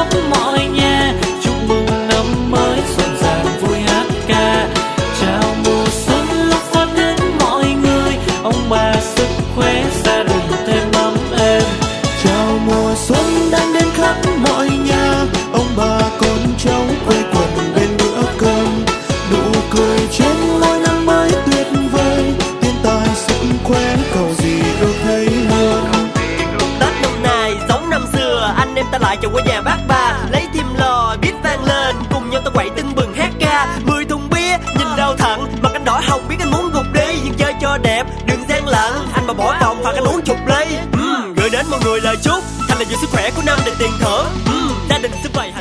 khắp mọi nhà. Chúc mừng năm mới rộn ràng vui hát ca. Chào mùa xuân lúc phát đến mọi người. Ông bà sức khỏe gia đình thêm ấm êm. Chào mùa xuân đang đến khắp mọi nhà. Ông bà con cháu quây quần bên bữa cơm. Nụ cười trên môi năm mới tuyệt vời. Tiền tài sức khỏe cầu gì được thấy hơn. Tết năm nay giống năm xưa, anh em ta lại chồng qua nhà bác ba, lấy thêm lò biết vang lên, cùng nhau ta quậy tưng bừng hát ca. 10 thùng bia nhìn đâu thẳng, mặt anh đỏ hồng biết anh muốn gục đi, nhưng chơi cho đẹp đừng gian lận, anh mà bỏ phòng phạt anh uống chục ly. Gửi đến mọi người lời chúc thành là nhiều sức khỏe của năm để tiền thưởng. Gia đình xung vầy